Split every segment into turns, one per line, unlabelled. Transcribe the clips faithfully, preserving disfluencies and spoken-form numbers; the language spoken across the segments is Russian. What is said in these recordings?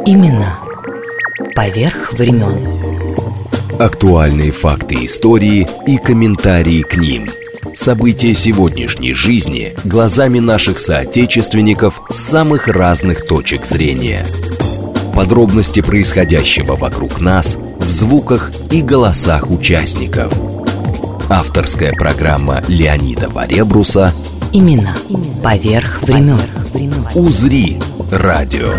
Имена поверх времен.
Актуальные факты истории и комментарии к ним. События сегодняшней жизни глазами наших соотечественников с самых разных точек зрения. Подробности происходящего вокруг нас в звуках и голосах участников. Авторская программа Леонида Баребруса
Имена поверх времен.
«Узри радио».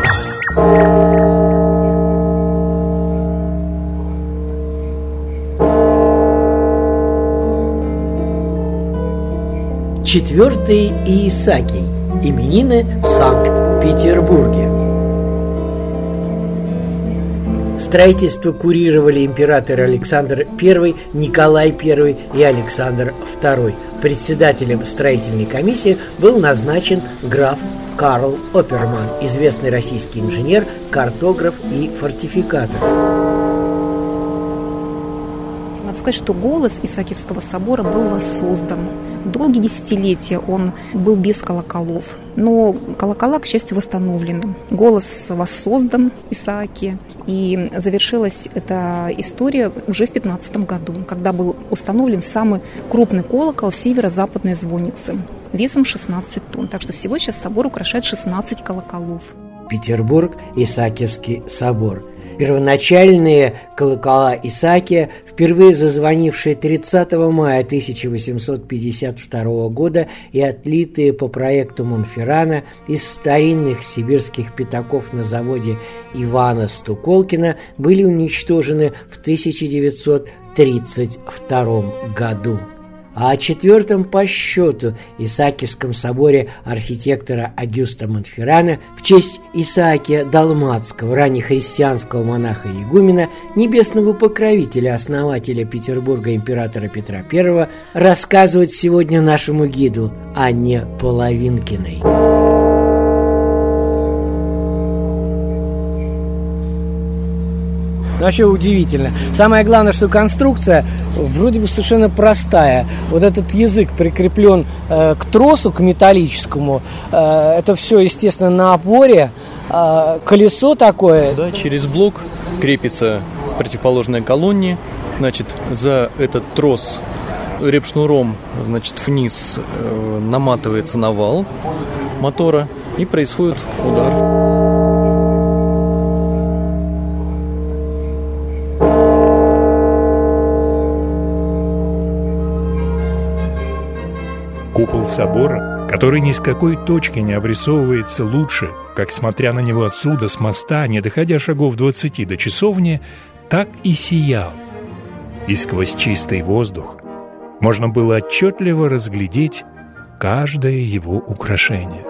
Четвертый Иисакий. Именины в Санкт-Петербурге. Строительство курировали императоры Александр Первый, Николай Первый и Александр Второй. Председателем строительной комиссии был назначен граф Карл Оперман, известный российский инженер, картограф и фортификатор.
Надо сказать, что голос Исаакиевского собора был воссоздан. Долгие десятилетия он был без колоколов, но колокола, к счастью, восстановлены. Голос воссоздан Исааке, и завершилась эта история уже в пятнадцатом году, когда был установлен самый крупный колокол в северо-западной звоннице весом шестнадцать тонн. Так что всего сейчас собор украшает шестнадцать колоколов.
Петербург, Исаакиевский собор. Первоначальные колокола Исаакия, впервые зазвонившие тридцатого мая тысяча восемьсот пятьдесят второго года и отлитые по проекту Монферрана из старинных сибирских пятаков на заводе Ивана Стуколкина, были уничтожены в тысяча девятьсот тридцать втором году. А о четвертом по счету Исаакиевском соборе архитектора Агюста Монферрана в честь Исаакия Далматского, раннехристианского монаха-игумена, небесного покровителя, основателя Петербурга императора Петра Первого, рассказывать сегодня нашему гиду Анне Половинкиной.
Вообще удивительно. Самое главное, что конструкция вроде бы совершенно простая. Вот этот язык прикреплен э, к тросу, к металлическому. Э, это все, естественно, на опоре. Э, колесо такое.
Да, через блок крепится противоположной колонне. Значит, за этот трос репшнуром, значит, вниз э, наматывается навал мотора и происходит удар.
Купол собора, который ни с какой точки не обрисовывается лучше, как, смотря на него отсюда, с моста, не доходя шагов двадцати до часовни, так и сиял. И сквозь чистый воздух можно было отчетливо разглядеть каждое его украшение.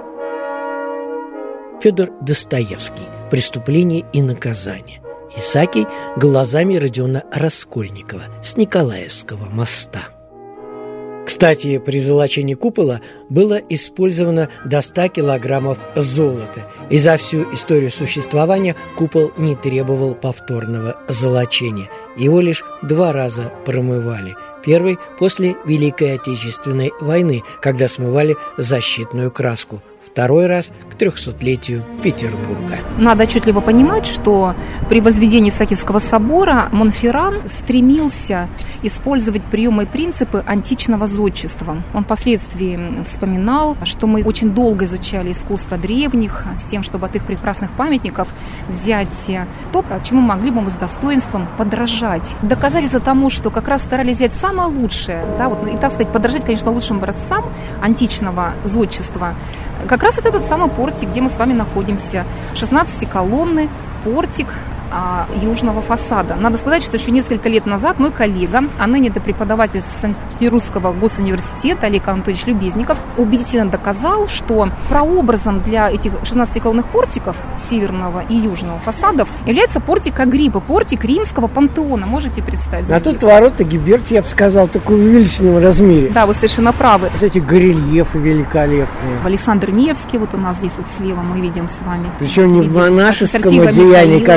Федор Достоевский. «Преступление и наказание». Исаакий глазами Родиона Раскольникова с Николаевского моста. Кстати, при золочении купола было использовано до ста килограммов золота, и за всю историю существования купол не требовал повторного золочения. Его лишь два раза промывали. Первый – после Великой Отечественной войны, когда смывали защитную краску. Второй раз к трехсотлетию Петербурга.
Надо отчетливо понимать, что при возведении Исаакиевского собора Монферран стремился использовать приемы и принципы античного зодчества. Он впоследствии вспоминал, что мы очень долго изучали искусство древних с тем, чтобы от их прекрасных памятников взять то, чему могли бы мы с достоинством подражать. Доказательство тому, что как раз старались взять самое лучшее, да, вот, и, так сказать, подражать, конечно, лучшим образцам античного зодчества. Как раз это этот самый портик, где мы с вами находимся. шестнадцатиколонный портик а, южного фасада. Надо сказать, что еще несколько лет назад мой коллега, а ныне это преподаватель Санкт-Петербургского госуниверситета Олег Анатольевич Любезников, убедительно доказал, что прообразом для этих шестнадцатиколонных портиков северного и южного фасадов является портик Агриппы, портик римского пантеона. Можете представить?
А тут ворота Гиберти, я бы сказал, такой в увеличенном размере.
Да, вы совершенно правы.
Вот эти горельефы великолепные.
Александр Невский, вот у нас здесь вот слева мы видим с вами.
Причем не в монашеском одеянии, как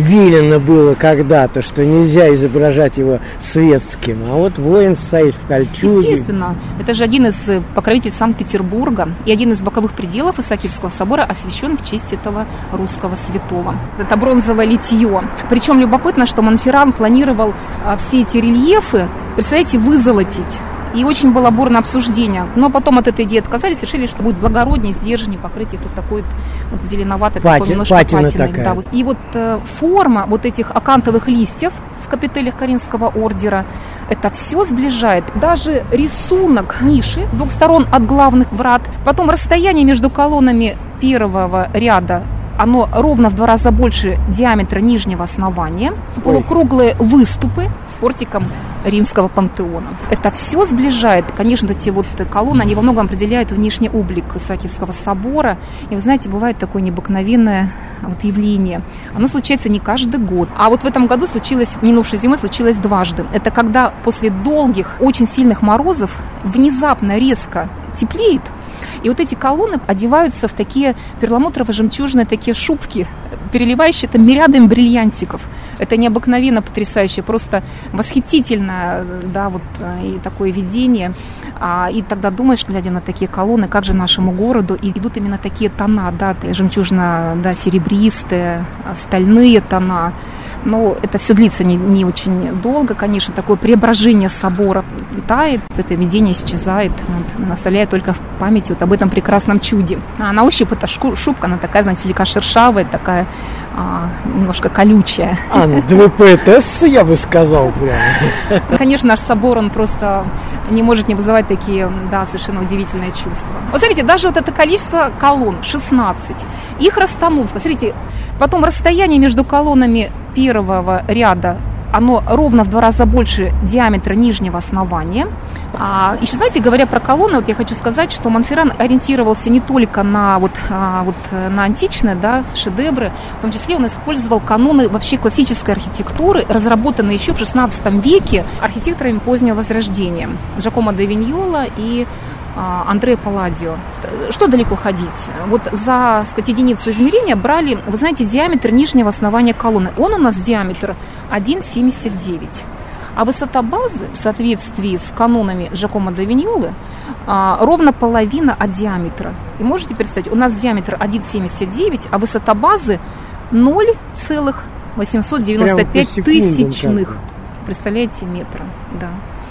велено было когда-то, что нельзя изображать его светским, а вот воин стоит в кольчуге.
Естественно, это же один из покровителей Санкт-Петербурга и один из боковых пределов Исаакиевского собора освящен в честь этого русского святого. Это бронзовое литье. Причем любопытно, что Монферран планировал все эти рельефы, представляете, вызолотить. И очень было бурное обсуждение. Но потом от этой идеи отказались, решили, что будет благороднее, сдержаннее покрыть это такой вот зеленоватой,
Пати,
такой немножко
патиной.
Да. И вот э, форма вот этих акантовых листьев в капителях Каринского ордера, это все сближает. Даже рисунок ниши с двух сторон от главных врат, потом расстояние между колоннами первого ряда, оно ровно в два раза больше диаметра нижнего основания. Полукруглые выступы с портиком римского пантеона. Это все сближает. Конечно, эти вот колонны, они во многом определяют внешний облик Исаакиевского собора. И вы знаете, бывает такое необыкновенное вот явление. Оно случается не каждый год. А вот в этом году случилось, минувшей зимой случилось дважды. Это когда после долгих, очень сильных морозов внезапно резко теплеет. И вот эти колонны одеваются в такие перламутрово-жемчужные такие шубки, переливающие там мириадами бриллиантиков. Это необыкновенно потрясающе, просто восхитительно, да, вот и такое видение. А, и тогда думаешь, глядя на такие колонны, как же нашему городу, и идут именно такие тона, да, жемчужно, да, серебристые, стальные тона. Но это все длится не, не очень долго, конечно, такое преображение собора тает, это видение исчезает, вот, оставляя только в памяти вот об этом прекрасном чуде. А на ощупь эта шубка, она такая, знаете, слегка шершавая, такая а, немножко колючая.
А, ну, ДВПТС, я бы сказал, прямо.
Конечно, наш собор, он просто не может не вызывать такие, да, совершенно удивительные чувства. Вот смотрите, даже вот это количество колонн, шестнадцать, их расстановка, смотрите, потом расстояние между колоннами первого ряда, оно ровно в два раза больше диаметра нижнего основания. А, еще, знаете, говоря про колонны, вот я хочу сказать, что Монферран ориентировался не только на, вот, а, вот, на античные, да, шедевры, в том числе он использовал каноны вообще классической архитектуры, разработанные еще в шестнадцатом веке архитекторами позднего Возрождения Джакомо да Виньола и Андреа Палладио. Что далеко ходить? Вот за, сказать, единицу измерения брали, вы знаете, диаметр нижнего основания колонны. Он у нас диаметр один целых семьдесят девять сотых. А высота базы в соответствии с канонами Джакомо да Виньолы ровно половина от диаметра. И можете представить, у нас диаметр один целых семьдесят девять сотых, а высота базы ноль целых восемьсот девяносто пять тысячных. Представляете, метра, да.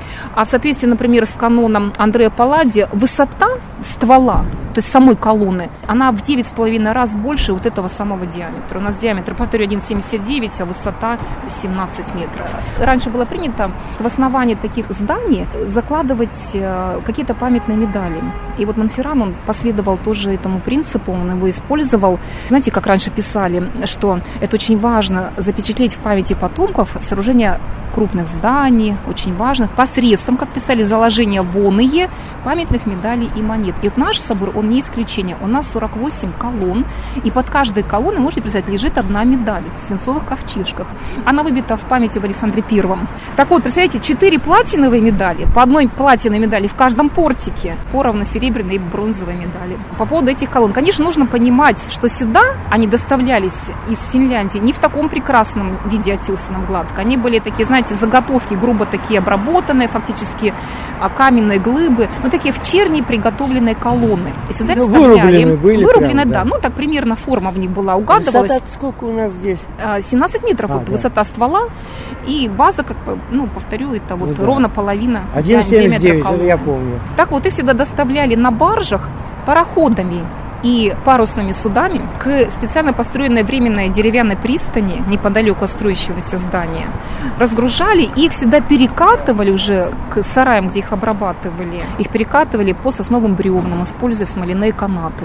А в соответствии, например, с каноном Андреа Палладио, высота ствола, то есть самой колонны, она в девять с половиной раз больше вот этого самого диаметра. У нас диаметр, повторю, один целых семьдесят девять сотых, а высота семнадцать метров. Раньше было принято в основании таких зданий закладывать какие-то памятные медали. И вот Монферран, он последовал тоже этому принципу, он его использовал. Знаете, как раньше писали, что это очень важно запечатлеть в памяти потомков сооружение крупных зданий, очень важных, посредством, как писали, заложения воные памятных медалей и монет. И вот наш собор, он не исключение. У нас сорок восемь колонн, и под каждой колонной, можете представить, лежит одна медаль в свинцовых ковчежках. Она выбита в память об Александре Первом. Так вот, представляете, четыре платиновые медали, по одной платиновой медали в каждом портике, поровну серебряные и бронзовые медали. По поводу этих колонн, конечно, нужно понимать, что сюда они доставлялись из Финляндии не в таком прекрасном виде отесанном гладко. Они были такие, знаете, заготовки, грубо такие обработанные, фактически каменные глыбы, но такие в черни приготовленные колонны. И сюда
ну,
вставляли.
Вырублены были.
Вырублены,
прям,
да.
да.
Ну, так примерно форма в них была, угадывалась.
Высота сколько у нас здесь?
семнадцать метров, а, вот, да. Высота ствола. И база, как, ну, повторю, это вот ну, да. ровно половина
один целых семьдесят девять
колонны.
Я помню.
Так вот, их сюда доставляли на баржах пароходами и парусными судами к специально построенной временной деревянной пристани неподалеку от строящегося здания. Разгружали, и их сюда перекатывали уже к сараям, где их обрабатывали. Их перекатывали по сосновым бревнам, используя смоляные канаты.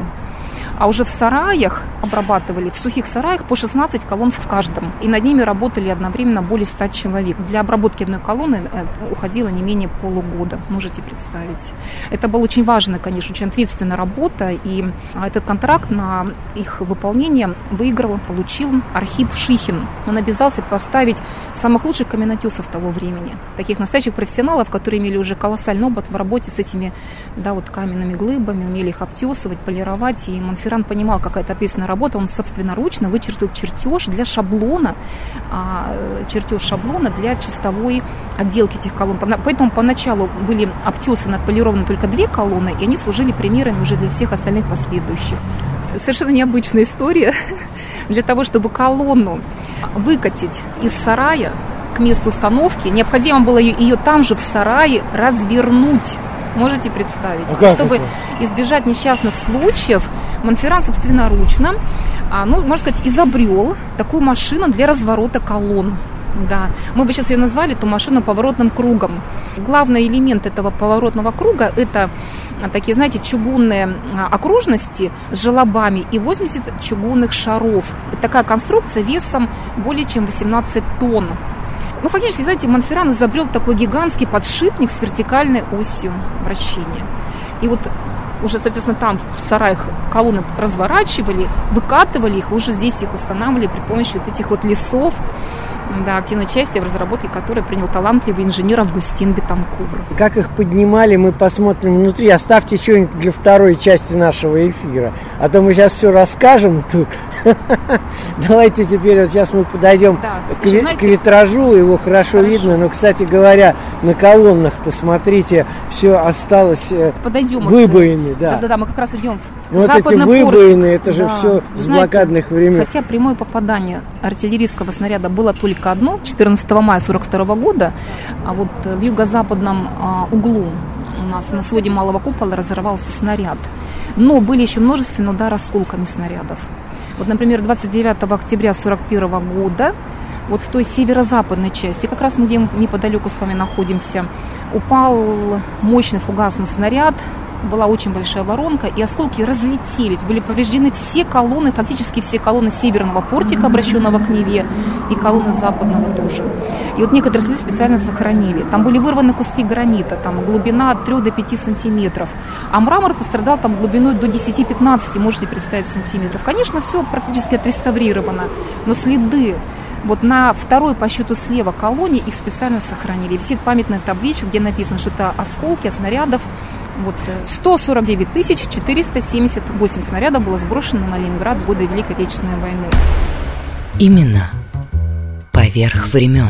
А уже в сараях обрабатывали, в сухих сараях по шестнадцать колонн в каждом. И над ними работали одновременно более ста человек. Для обработки одной колонны уходило не менее полугода, можете представить. Это была очень важная, конечно, очень ответственная работа. И этот контракт на их выполнение выиграл, получил Архип Шихин. Он обязался поставить самых лучших каменотесов того времени. Таких настоящих профессионалов, которые имели уже колоссальный опыт в работе с этими, да, вот каменными глыбами, умели их обтесывать, полировать. И Монферран Монферран понимал, какая это ответственная работа, он собственноручно вычертил чертеж для шаблона, чертеж шаблона для чистовой отделки этих колонн. Поэтому поначалу были обтесаны, отполированы только две колонны, и они служили примерами уже для всех остальных последующих. Совершенно необычная история. Для того, чтобы колонну выкатить из сарая к месту установки, необходимо было ее, ее там же в сарае развернуть. Можете представить?
А
чтобы
это?
избежать несчастных случаев, Монферран собственноручно, ну, можно сказать, изобрел такую машину для разворота колонн. Да, мы бы сейчас ее назвали, эту машину, поворотным кругом. Главный элемент этого поворотного круга – это такие, знаете, чугунные окружности с желобами и восемьдесят чугунных шаров. Это такая конструкция весом более чем восемнадцать тонн. Ну, фактически, знаете, Монферран изобрел такой гигантский подшипник с вертикальной осью вращения. И вот уже, соответственно, там в сараях колонны разворачивали, выкатывали их, уже здесь их устанавливали при помощи вот этих вот лесов. Да, активное участие в разработке которой принял талантливый инженер Августин Бетанкур.
Как их поднимали, мы посмотрим внутри. Оставьте что-нибудь для второй части нашего эфира. А то мы сейчас все расскажем тут. Давайте теперь, вот сейчас мы подойдем
да.
к,
Еще,
ви-
знаете,
к витражу. Его хорошо, хорошо видно. Но, кстати говоря, на колоннах-то, смотрите, все осталось
Подойдем
выбоины.
Вот,
да.
да, да, да, мы как раз идем в
вот
западный
эти выбоины,
портик.
это же
да.
все с
Знаете,
блокадных времен.
Хотя прямое попадание артиллерийского снаряда было только одно, четырнадцатого мая сорок второго года, а вот в юго-западном а, углу у нас на своде малого купола разорвался снаряд. Но были еще множественные удары осколками снарядов. Вот, например, двадцать девятого октября сорок первого года вот в той северо-западной части, как раз мы где неподалеку с вами находимся, упал мощный фугасный снаряд, была очень большая воронка, и осколки разлетелись, были повреждены все колонны, фактически все колонны северного портика, обращенного к Неве, и колонны западного тоже. И вот некоторые следы специально сохранили. Там были вырваны куски гранита, там глубина от трёх до пяти сантиметров, а мрамор пострадал там глубиной до десяти-пятнадцати, можете представить, сантиметров. Конечно, все практически отреставрировано, но следы вот на второй по счету слева колонне их специально сохранили. Висит памятная табличка, где написано, что это осколки снарядов. Вот сто сорок девять тысяч четыреста семьдесят восемь снарядов было сброшено на Ленинград в годы Великой Отечественной войны.
Именно поверх времен.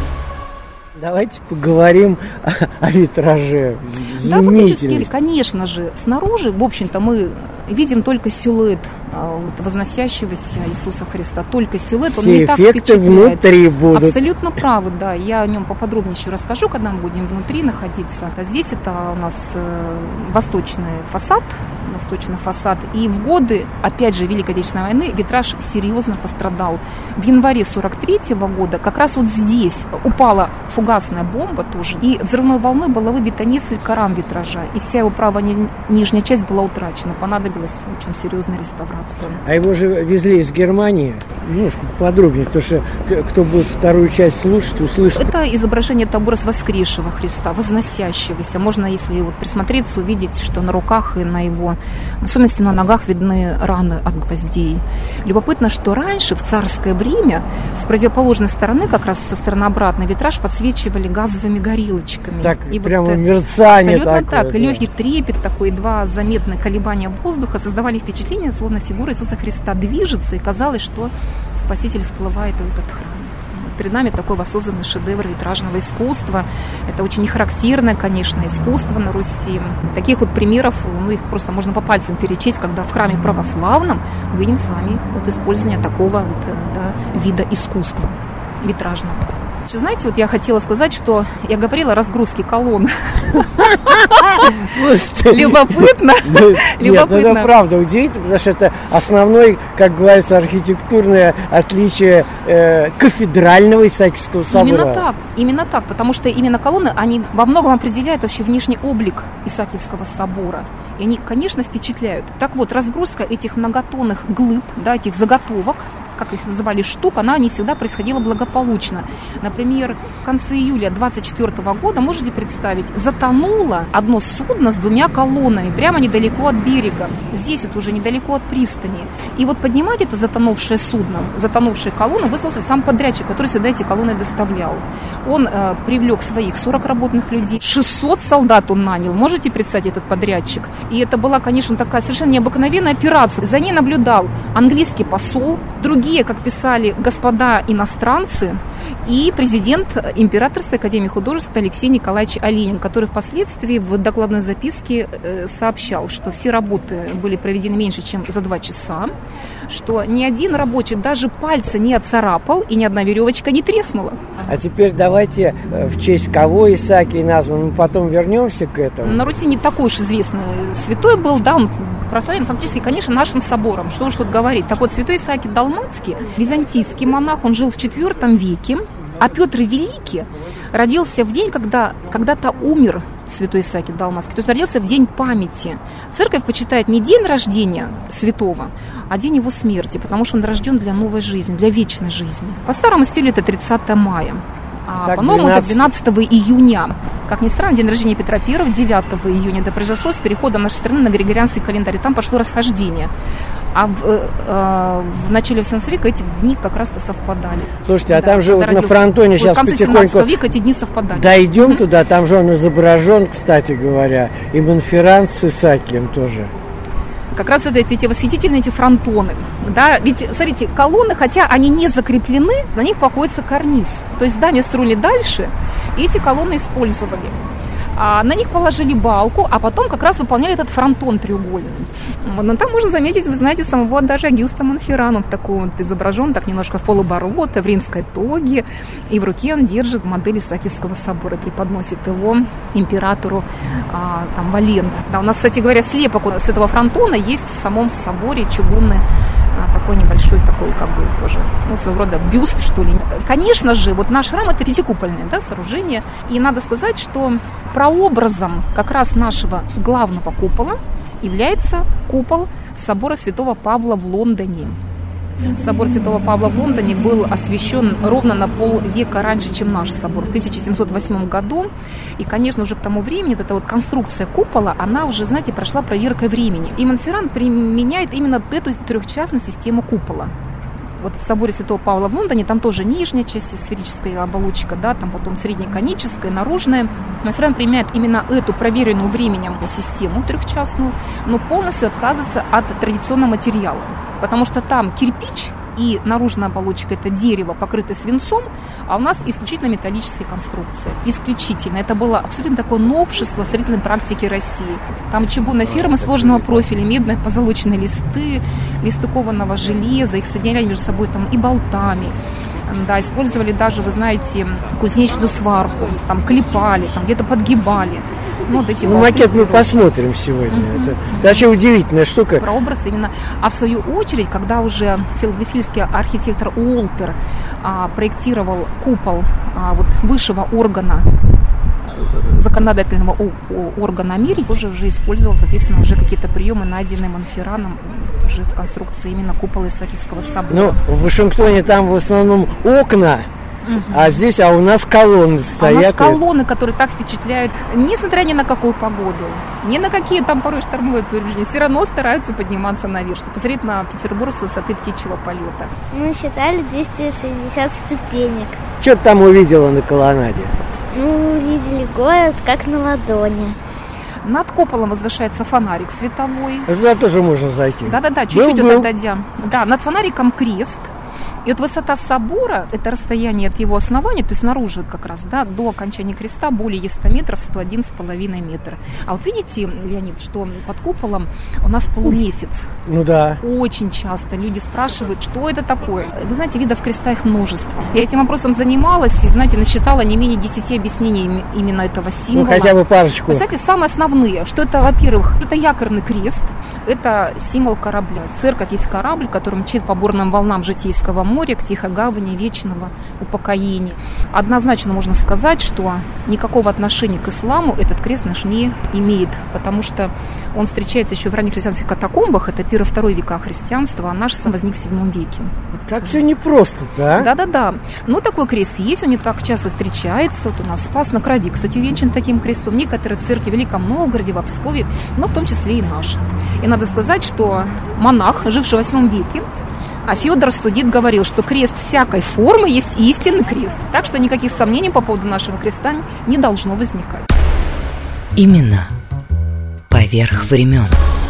Давайте поговорим о, о витраже.
Да, фактически, конечно же, снаружи, в общем-то, мы видим только силуэт вот, возносящегося Иисуса Христа. Только силуэт, он
все
не так
эффекты
впечатляет.
Внутри будут.
Абсолютно правы, да. Я о нем поподробнее еще расскажу, когда мы будем внутри находиться. А здесь это у нас э, восточный фасад, восточный фасад. И в годы, опять же, Великой Отечественной войны витраж серьезно пострадал. В январе сорок третьего года как раз вот здесь упала фугасная бомба тоже, и взрывной волной было выбито несколько рам витража, и вся его правая ни- нижняя часть была утрачена. Понадобилась очень серьезная реставрация.
А его же везли из Германии. Немножко подробнее, потому что кто будет вторую часть слушать, услышит.
Это изображение образ воскресшего Христа, возносящегося. Можно, если вот присмотреться, увидеть, что на руках и на его, в особенности на ногах, видны раны от гвоздей. Любопытно, что раньше, в царское время, с противоположной стороны, как раз со стороны обратной, витраж подсвечивали газовыми горелочками.
Так,
и
прямо
вот,
мерцание
абсолютно
такое.
так.
Да.
И легкий трепет такой, два заметные колебания воздуха создавали впечатление, словно фигура Иисуса Христа движется, и казалось, что Спаситель вплывает в этот храм. Перед нами такой воссозданный шедевр витражного искусства. Это очень нехарактерное, конечно, искусство на Руси. Таких вот примеров, ну, их просто можно по пальцам перечесть, когда в храме православном мы видим с вами вот использование такого вот, да, вида искусства витражного. Еще, знаете, вот я хотела сказать, что я говорила о разгрузке колонн. Любопытно.
Нет, это правда удивительно, потому что это основное, как говорится, архитектурное отличие кафедрального Исаакиевского собора.
Именно так, именно так, потому что именно колонны, они во многом определяют вообще внешний облик Исаакиевского собора. И они, конечно, впечатляют. Так вот, разгрузка этих многотонных глыб, да, этих заготовок, как их называли, штук, она не всегда происходила благополучно. Например, в конце июля двадцать четвёртого года, можете представить, затонуло одно судно с двумя колоннами прямо недалеко от берега. Здесь вот уже недалеко от пристани. И вот поднимать это затонувшее судно, затонувшие колонны, вызвался сам подрядчик, который сюда эти колонны доставлял. Он э, привлек своих сорок работных людей, шестьсот солдат он нанял. Можете представить, этот подрядчик? И это была, конечно, такая совершенно необыкновенная операция. За ней наблюдал английский посол, другие, как писали, господа иностранцы, и президент Императорской академии художеств Алексей Николаевич Оленин, который впоследствии в докладной записке сообщал, что все работы были проведены меньше, чем за два часа, что ни один рабочий даже пальца не отцарапал и ни одна веревочка не треснула.
А теперь давайте в честь кого Исаакий назван, мы потом вернемся к этому.
На Руси не такой уж известный святой был, да, он прославлен фактически, конечно, нашим собором. Что уж тут говорить. Так вот, святой Исаакий Далматский, византийский монах, он жил в четвёртом веке, а Петр Великий родился в день, когда когда-то умер святой Исаакий Далматский, то есть родился в день памяти. Церковь почитает не день рождения святого, а день его смерти, потому что он рожден для новой жизни, для вечной жизни. По старому стилю это тридцатое мая. А по-новому это двенадцатого июня. Как ни странно, день рождения Петра Первого, девятого июня. Это произошло с переходом нашей страны на григорианский календарь. Там пошло расхождение. А в, э, в начале восемнадцатого века эти дни как раз-то совпадали.
Слушайте, а
да,
там же вот на фронтоне сейчас
вот в конце
потихоньку...
семнадцатого века эти дни совпадали.
Дойдем
mm-hmm.
туда, там же он изображен, кстати говоря, и Монферран с Исаакием тоже.
Как раз это эти восхитительные эти фронтоны. Да? Ведь, смотрите, колонны, хотя они не закреплены, на них покоится карниз. То есть здание строили дальше, и эти колонны использовали. А на них положили балку, а потом как раз выполняли этот фронтон треугольный. Но там можно заметить, вы знаете, самого даже Агюста Монферрана. Он в таком вот изображен, так немножко в полоборота, в римской тоге. И в руке он держит модель Исаакиевского собора, преподносит его императору а, там, Валенту. Да, у нас, кстати говоря, слепок с этого фронтона есть в самом соборе чугунный. Такой небольшой, такой как бы тоже, ну, своего рода бюст, что ли. Конечно же, вот наш храм – это пятикупольное, да, сооружение. И надо сказать, что прообразом как раз нашего главного купола является купол собора Святого Павла в Лондоне. Собор Святого Павла в Лондоне был освящен ровно на полвека раньше, чем наш собор, в тысяча семьсот восьмом году. И, конечно, уже к тому времени вот эта вот конструкция купола, она уже, знаете, прошла проверкой времени. И Монферран применяет именно эту трехчастную систему купола. Вот в соборе Святого Павла в Лондоне там тоже нижняя часть, сферическая оболочка, да, там потом среднеконическая, наружная. Монферран применяет именно эту проверенную временем систему трехчастную, но полностью отказывается от традиционного материала. Потому что там кирпич и наружная оболочка – это дерево, покрытое свинцом, а у нас исключительно металлические конструкции. Исключительно. Это было абсолютно такое новшество в строительной практике России. Там чугунные фермы сложного профиля, медные позолоченные листы, листы кованого железа, их соединяли между собой там и болтами. Да, использовали даже, вы знаете, кузнечную сварку, там клепали, там где-то подгибали. Ну, вот эти
ну, макет мы посмотрим сегодня. Mm-hmm. Это, это вообще удивительная штука.
Прообраз именно. А в свою очередь, когда уже филадельфийский архитектор Уолтер а, проектировал купол а, вот, высшего органа, законодательного органа Америки, уже, уже использовал, соответственно, уже какие-то приемы, найденные Монферраном уже в конструкции именно купола Исаакиевского собора.
Ну, в Вашингтоне там в основном окна, uh-huh. а здесь, а у нас колонны стоят.
А у нас колонны, которые так впечатляют, несмотря ни на какую погоду, ни на какие там порой штормовые повреждения, все равно стараются подниматься наверх, чтобы посмотреть на Петербург с высоты птичьего полета.
Мы считали двести шестьдесят ступенек.
Что ты там увидела на колоннаде?
Мы увидели город как на ладони.
Над куполом возвышается фонарик световой.
Туда тоже можно зайти.
Да-да-да, чуть-чуть был, был. отойдя. Да, над фонариком крест. И вот высота собора, это расстояние от его основания, то есть снаружи как раз, да, до окончания креста более ста метров, сто один с половиной метра. А вот видите, Леонид, что под куполом у нас полумесяц.
Ну да.
Очень часто люди спрашивают, что это такое. Вы знаете, видов креста их множество. Я этим вопросом занималась и, знаете, насчитала не менее десяти объяснений именно этого символа.
Ну хотя бы парочку.
Вы знаете, самые основные, что это, во-первых, это якорный крест. это символ корабля. Церковь есть корабль, который мчит по бурным волнам Житейского моря к тихой гавани вечного упокоения. Однозначно можно сказать, что никакого отношения к исламу этот крест наш не имеет, потому что он встречается еще в ранних христианских катакомбах, это первый-второй века христианства, а наш сам возник в седьмом веке.
Как все непросто-то, а?
Да-да-да. Но такой крест есть, он не так часто встречается. Вот у нас Спас на Крови, кстати, увенчан таким крестом. Некоторые церкви в Великом Новгороде, в Пскове, но в том числе и наш. И надо сказать, что монах, живший в восьмом веке, а Феодор Студит говорил, что крест всякой формы есть истинный крест. Так что никаких сомнений по поводу нашего креста не должно возникать.
Именно поверх времен.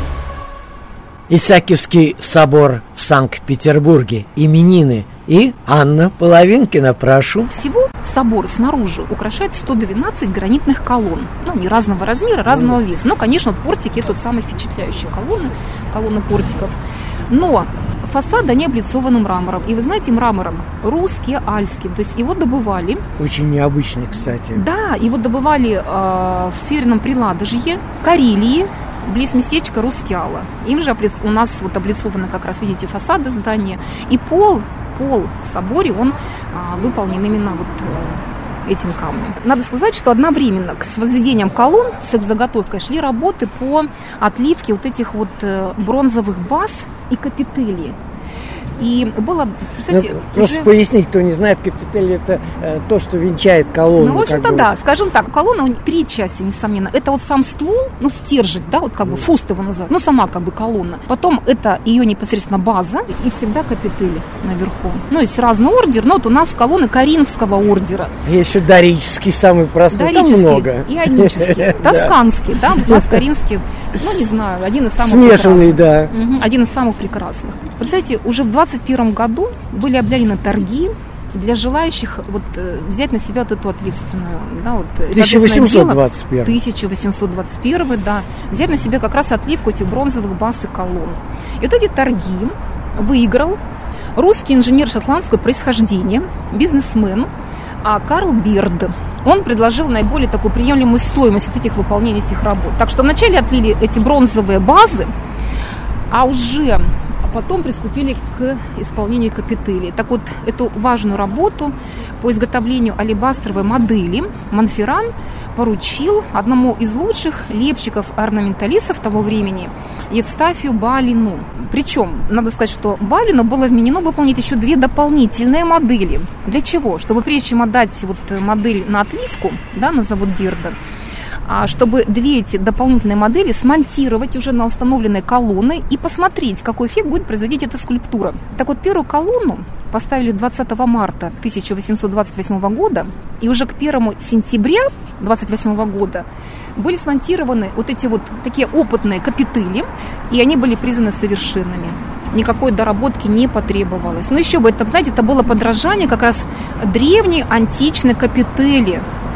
Исаакиевский собор в Санкт-Петербурге. Именины. И Анна Половинкина, прошу.
Всего собор снаружи украшает сто двенадцать гранитных колонн. Ну, не разного размера, разного веса. Но, конечно, портики – это самые впечатляющие колонны, колонны портиков. Но фасады, они облицованы мрамором. И вы знаете, мрамором русский, альский. То есть его добывали.
Очень необычный, кстати.
Да, его добывали э, в Северном Приладожье, Карелии, близ местечка Рускеала. Им же у нас вот облицованы как раз, видите, фасады здания. И пол, пол в соборе, он а, выполнен именно вот а, этим камнем. Надо сказать, что одновременно с возведением колонн, с их заготовкой шли работы по отливке вот этих вот бронзовых баз и капителей. И было, кстати,
ну, просто
уже...
пояснить, кто не знает, капитель – это э, то, что венчает колонну.
Ну, в общем-то,
как бы.
Да, скажем так, колонна, у них три части, несомненно. Это вот сам ствол, ну, стержень, да, вот как бы фуст его называют, ну, сама как бы колонна. Потом это ее непосредственно база и всегда капители наверху. Ну, есть разный ордер, но вот у нас колонны Коринфского ордера.
Есть еще дорический, самый простой, там много.
Ионический, тосканский, да, у нас коринфский, ну, не знаю, один из самых
смешанный,
прекрасных.
Да.
Угу, один из самых прекрасных. Представляете, уже в двадцать первом году были объявлены торги для желающих вот, взять на себя вот эту ответственную, да, вот,
тысяча восемьсот двадцать первый.
тысяча восемьсот двадцать первый, да, взять на себя как раз отливку этих бронзовых баз и колонн. И вот эти торги выиграл русский инженер шотландского происхождения, бизнесмен Карл Берд. Он предложил наиболее такую приемлемую стоимость вот этих выполнений этих работ. Так что вначале отлили эти бронзовые базы, а уже потом приступили к исполнению капителей. Так вот, эту важную работу по изготовлению алебастровой модели Монферран поручил одному из лучших лепщиков-орнаменталистов того времени, Евстафию Балину. Причем, надо сказать, что Балину было вменено выполнить еще две дополнительные модели. Для чего? Чтобы прежде чем отдать вот модель на отливку, да, на завод Берда, чтобы две эти дополнительные модели смонтировать уже на установленные колонны и посмотреть, какой эффект будет производить эта скульптура. Так вот, первую колонну поставили двадцатого марта тысяча восемьсот двадцать восьмого года, и уже к первому сентября двадцать восьмого года были смонтированы вот эти вот такие опытные капители, и они были признаны совершенными. Никакой доработки не потребовалось. Но еще бы, это, знаете, это было подражание как раз древней античной капители,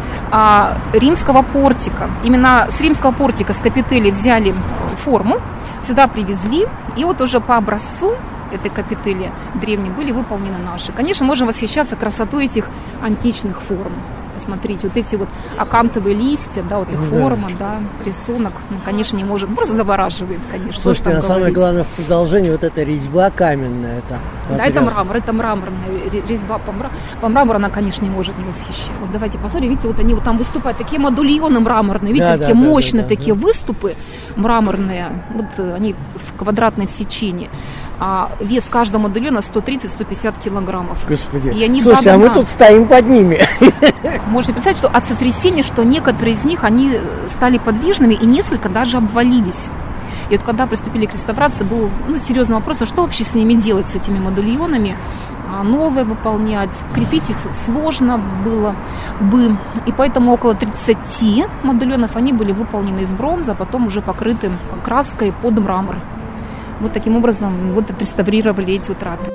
римского портика. Именно с римского портика, с капители взяли форму, сюда привезли, и вот уже по образцу этой капители древней были выполнены наши. Конечно, можем восхищаться красотой этих античных форм. Посмотрите, вот эти вот акантовые листья, да, вот их да. форма, да, рисунок, ну, конечно, не может, просто завораживает, конечно.
Слушайте, а самое главное в продолжении вот эта резьба каменная. Это
да, это мрамор, это мраморная резьба по, мра... по мрамору, она, конечно, не может не восхищать. Вот давайте посмотрим, видите, вот они вот там выступают, такие модульоны мраморные, видите, да, такие да, мощные да, да, такие да. выступы мраморные, вот они в квадратной в сечении. А вес каждого модульона сто тридцать - сто пятьдесят килограммов.
Господи,
и они,
слушайте, да, а мы да. тут стоим под ними.
Можно представить, что от сотрясения, что некоторые из них, они стали подвижными и несколько даже обвалились. И вот когда приступили к реставрации, был ну, серьезный вопрос, а что вообще с ними делать, с этими модульонами? А новые выполнять, крепить их сложно было бы. И поэтому около тридцати модульонов, они были выполнены из бронзы, а потом уже покрыты краской под мрамор. Вот таким образом вот отреставрировали эти утраты.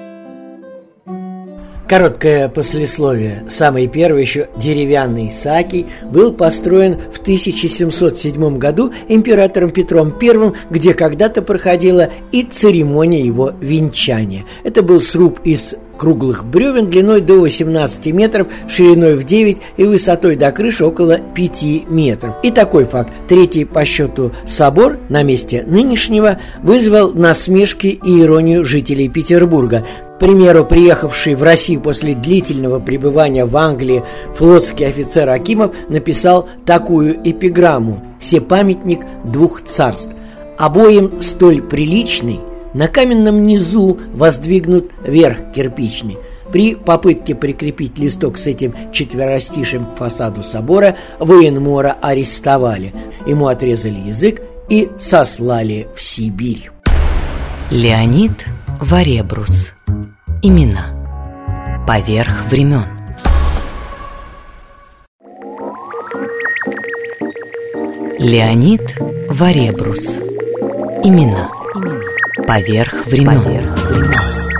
Короткое послесловие. Самый первый еще деревянный Исаакий был построен в тысяча семьсот седьмом году императором Петром Первым, где когда-то проходила и церемония его венчания. Это был сруб из круглых бревен длиной до восемнадцати метров, шириной в девять и высотой до крыши около пяти метров. И такой факт. Третий по счету собор на месте нынешнего вызвал насмешки и иронию жителей Петербурга. К примеру, приехавший в Россию после длительного пребывания в Англии флотский офицер Акимов написал такую эпиграмму: «Се памятник двух царств, обоим столь приличный, на каменном низу воздвигнут верх кирпичный». При попытке прикрепить листок с этим четверостишем к фасаду собора военмора арестовали. Ему отрезали язык и сослали в Сибирь.
Леонид Варебрус. Имена. Поверх времен. Леонид Варебрус. Имена. Поверх времен. Поверх времен.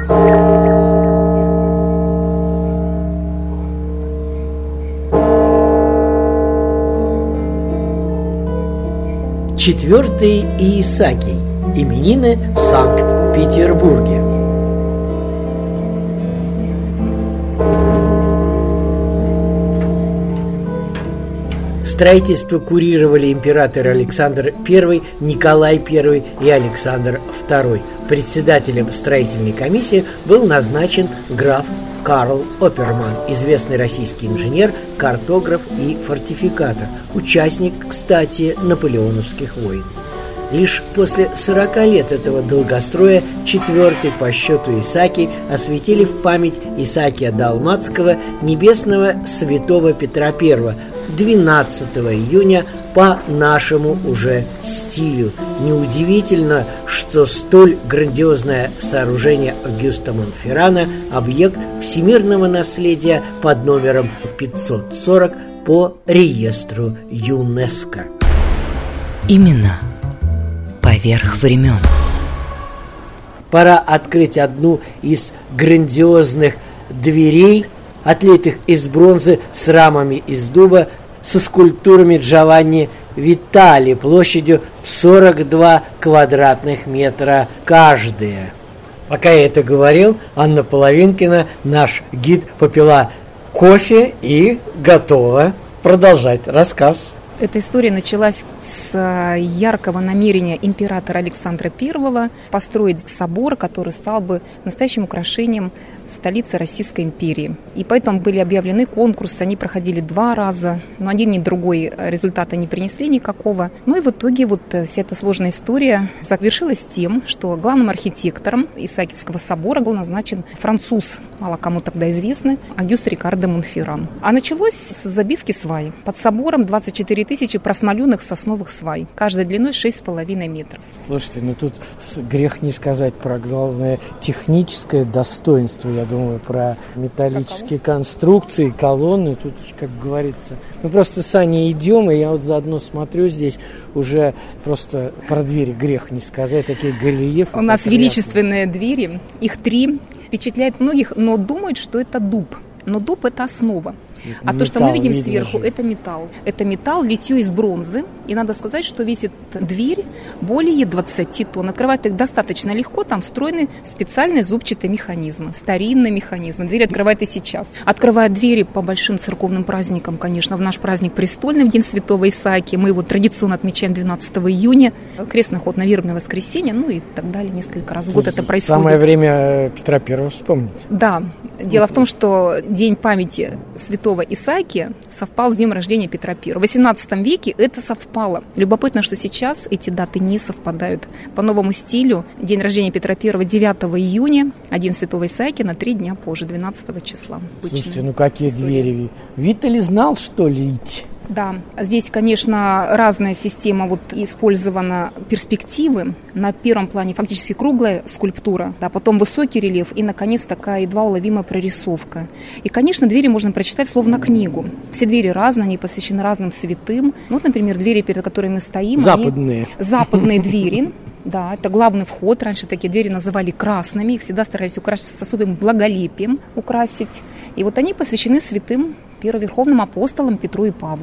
Четвертый Иисакий. Именины в Санкт-Петербурге. Строительство курировали императоры Александр Первый, Николай Первый и Александр Второй. Председателем строительной комиссии был назначен граф Карл Оперман, известный российский инженер, картограф и фортификатор, участник, кстати, наполеоновских войн. Лишь после сорока лет этого долгостроя четвертый по счету Исаакий осветили в память Исаакия Далматского, небесного святого Петра Первого, двенадцатого июня по нашему уже стилю. Неудивительно, что столь грандиозное сооружение Огюста Монферрана – объект всемирного наследия под номером пятьсот сорок по реестру ЮНЕСКО.
Имена. Поверх времен.
Пора открыть одну из грандиозных дверей, отлитых из бронзы с рамами из дуба, со скульптурами Джованни Витали площадью в сорок два квадратных метра каждая. Пока я это говорил, Анна Половинкина, наш гид, попила кофе и готова продолжать рассказ.
Эта история началась с яркого намерения императора Александра Первого построить собор, который стал бы настоящим украшением столицы Российской империи. И поэтому были объявлены конкурсы, они проходили два раза, но один ни другой результата не принесли никакого. Ну и в итоге вот вся эта сложная история завершилась тем, что главным архитектором Исаакиевского собора был назначен француз, мало кому тогда известный, Огюст Рикар де Монферран. А началось с забивки свай. Под собором двадцать четыре тысячи просмоленных сосновых свай, каждой длиной шесть с половиной метров.
Слушайте, ну тут грех не сказать про главное техническое достоинство, я думаю, про металлические конструкции, колонны. Тут, как говорится, мы просто с Аней идем, и я вот заодно смотрю здесь уже просто про двери грех не сказать, такие галеефы.
У нас величественные двери, их три, впечатляет многих, но думают, что это дуб. Но дуб – это основа. А металл, то, что мы видим сверху, же. это металл. Это металл, литье из бронзы. И надо сказать, что весит дверь более двадцати тонн. Открывать их достаточно легко. Там встроены специальные зубчатые механизмы, старинные механизмы. Дверь открывает и сейчас. Открывают двери по большим церковным праздникам, конечно. В наш праздник престольный, в День Святого Исаакия. Мы его традиционно отмечаем двенадцатого июня. Крестный ход на вербное воскресенье, ну и так далее. Несколько раз в год это происходит.
Самое время Петра Первого вспомнить.
Да. Дело в том, что День памяти святого Исаакия совпал с днем рождения Петра Первого. В восемнадцатом веке это совпало. Любопытно, что сейчас эти даты не совпадают. По новому стилю день рождения Петра Первого девятого июня, а день святого Исаакия на три дня позже, двенадцатого числа.
Слушайте, ну какие история. Двери? Виталий знал, что лить?
Да, здесь, конечно, разная система вот использована перспективы. На первом плане фактически круглая скульптура, да, потом высокий рельеф и, наконец, такая едва уловимая прорисовка. И, конечно, двери можно прочитать словно книгу. Все двери разные, они посвящены разным святым. Ну, вот, например, двери, перед которыми мы стоим.
Западные.
Они... Западные двери. Да, это главный вход. Раньше такие двери называли красными. Их всегда старались украсить с особым благолепием, украсить. И вот они посвящены святым первоверховным апостолам Петру и Павлу.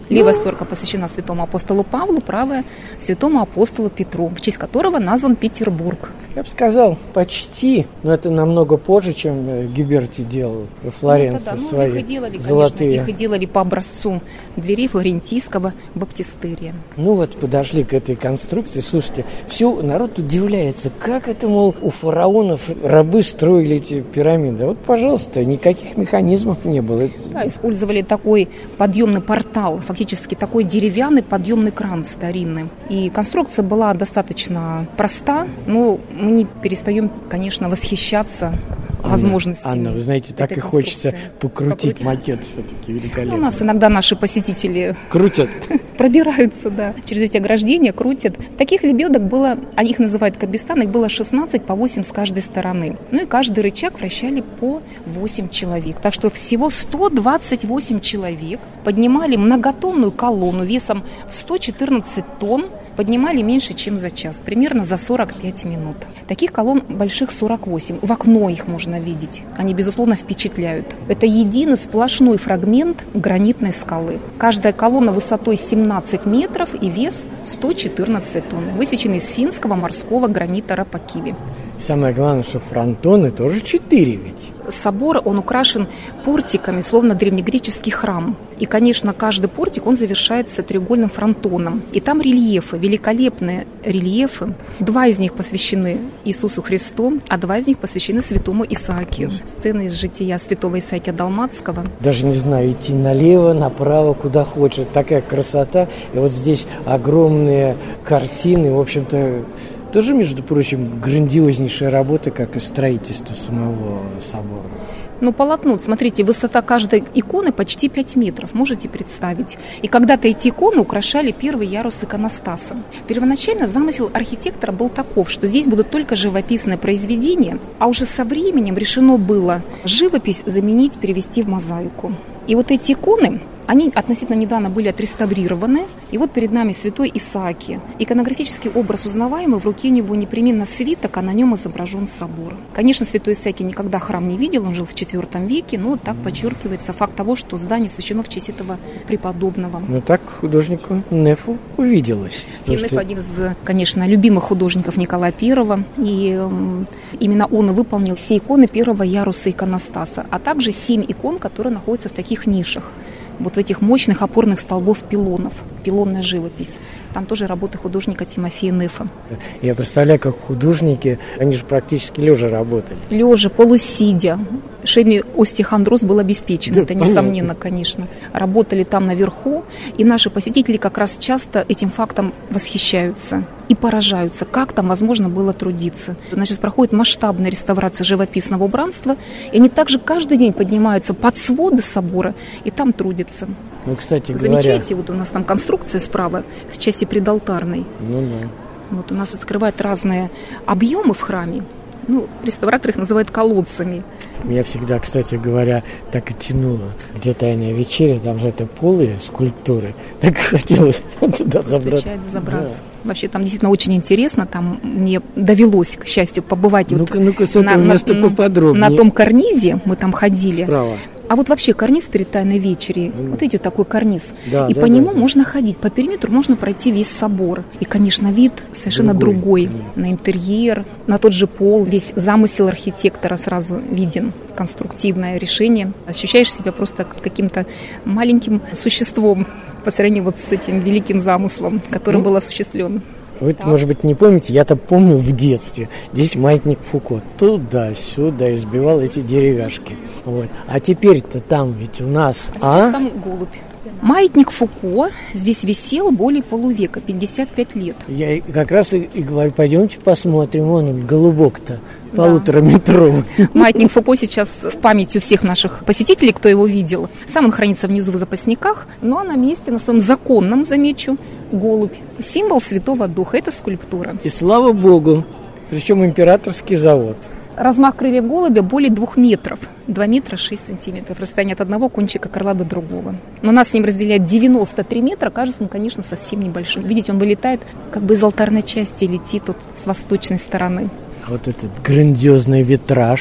Левая створка посвящена святому апостолу Павлу, правая – святому апостолу Петру, в честь которого назван Петербург.
Я бы сказал, почти, но это намного позже, чем Гиберти делал во Флоренции. Ну, да, свои
ну, их и делали,
золотые.
Конечно, их и делали по образцу дверей флорентийского баптистерия.
Ну вот подошли к этой конструкции. Слушайте, все, народ удивляется, как это, мол, у фараонов рабы строили эти пирамиды. Вот, пожалуйста, никаких механизмов не было.
Да, использовали такой подъемный портал, фактически такой деревянный подъемный кран старинный. И конструкция была достаточно проста, но мы не перестаем, конечно, восхищаться
Анна,
возможностями.
Анна, вы знаете, так и хочется покрутить
Покрутить.
макет все-таки великолепно.
Ну, у нас иногда наши посетители
крутят,
пробираются, да, через эти ограждения, крутят. Таких лебедок было, они их называют кабестан, их было шестнадцать по восемь с каждой стороны. Ну и каждый рычаг вращали по восемь человек. Так что всего сто двадцать восемь человек поднимали многотонную колонну весом в сто четырнадцать тонн, поднимали меньше, чем за час, примерно за сорок пять минут. Таких колонн больших сорок восемь. В окно их можно видеть. Они, безусловно, впечатляют. Это единый сплошной фрагмент гранитной скалы. Каждая колонна высотой семнадцать метров и вес сто четырнадцать тонн, высеченный из финского морского гранита Рапакиви.
Самое главное, что фронтоны тоже четыре ведь.
Собор, он украшен портиками, словно древнегреческий храм. И, конечно, каждый портик, он завершается треугольным фронтоном. И там рельефы, великолепные рельефы. Два из них посвящены Иисусу Христу, а два из них посвящены святому Исаакию. Сцены из жития святого Исаакия Далматского.
Даже не знаю, идти налево, направо, куда хочешь. Такая красота. И вот здесь огромные картины, в общем-то, тоже, между прочим, грандиознейшая работа, как и строительство самого собора.
Ну, полотно, смотрите, высота каждой иконы почти пять метров, можете представить. И когда-то эти иконы украшали первый ярус иконостаса. Первоначально замысел архитектора был таков, что здесь будут только живописные произведения, а уже со временем решено было живопись заменить, перевести в мозаику. И вот эти иконы, они относительно недавно были отреставрированы. И вот перед нами святой Исаакий. Иконографический образ узнаваемый, в руке у него непременно свиток, а на нем изображен собор. Конечно, святой Исаакий никогда храм не видел, он жил в четвёртом веке, но так подчеркивается факт того, что здание освящено в честь этого преподобного.
Ну так художнику Нефу увиделось.
Неф что... один из, конечно, любимых художников Николая Первого. И э, именно он и выполнил все иконы первого яруса иконостаса, а также семь икон, которые находятся в таких нишах. Вот в этих мощных опорных столбов пилонов, пилонная живопись. Там тоже работы художника Тимофея Нефа.
Я представляю, как художники, они же практически лежа работали.
Лежа, полусидя. Шейный остеохондроз был обеспечен, да, это несомненно, конечно. Работали там наверху, и наши посетители как раз часто этим фактом восхищаются и поражаются, как там возможно было трудиться. Значит, проходит масштабная реставрация живописного убранства, и они также каждый день поднимаются под своды собора и там трудятся.
Ну, кстати говоря...
Замечаете, вот у нас там конструкция справа в части предалтарной.
Ну да.
Вот у нас открывают разные объемы в храме. Ну, реставраторы их называют колодцами.
Меня всегда, кстати говоря, так и тянуло. Где «Тайная вечеря», там же это полые скульптуры. Так хотелось туда забраться.
забраться. Да. Вообще там действительно очень интересно. Там мне довелось, к счастью, побывать
ну-ка,
вот
ну-ка, с этого
на,
места
на,
поподробнее.
на том карнизе. Мы там ходили.
Справа.
А вот вообще карниз перед Тайной вечерей, mm. вот видите, вот такой карниз,
да,
и
да,
по
да,
нему
да.
можно ходить, по периметру можно пройти весь собор. И, конечно, вид совершенно другой, другой
mm.
на интерьер, на тот же пол, весь замысел архитектора сразу виден, конструктивное решение. Ощущаешь себя просто каким-то маленьким существом по сравнению вот с этим великим замыслом, которым mm. был осуществлен.
Вы, так. может быть, не помните, я-то помню в детстве. Здесь маятник Фуко туда-сюда избивал эти деревяшки. Вот. А теперь-то там ведь у нас...
А,
а?
там голубь. Маятник Фуко здесь висел более полувека, пятьдесят пять лет.
Я как раз и, и говорю, пойдемте посмотрим, вон он, голубок-то. Полутораметровый.
Да. Маятник Фуко сейчас в памяти у всех наших посетителей, кто его видел. Сам он хранится внизу в запасниках, но на месте, на своем законном, замечу, голубь. Символ Святого Духа. Это скульптура.
И слава Богу, причем императорский завод.
Размах крыльев голубя более двух метров. Два метра шесть сантиметров. Расстояние от одного кончика крыла до другого. Но нас с ним разделяет девяносто три метра. Кажется, он, конечно, совсем небольшой. Видите, он вылетает как бы из алтарной части, летит вот с восточной стороны.
Вот этот грандиозный витраж.